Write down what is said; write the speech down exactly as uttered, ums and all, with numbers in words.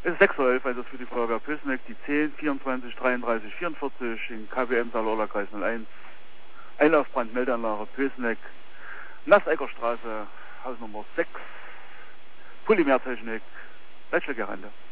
Es ist sechs Uhr elf, also für die Feuerwehr Pößneck, die zehn vierundzwanzig dreiunddreißig vierundvierzig in K W M Saarlouer Kreis null eins. Einlaufbrand, Meldeanlage Pößneck, Nasseckerstraße, Hausnummer sechs, Polymertechnik, Leitschlägerrande.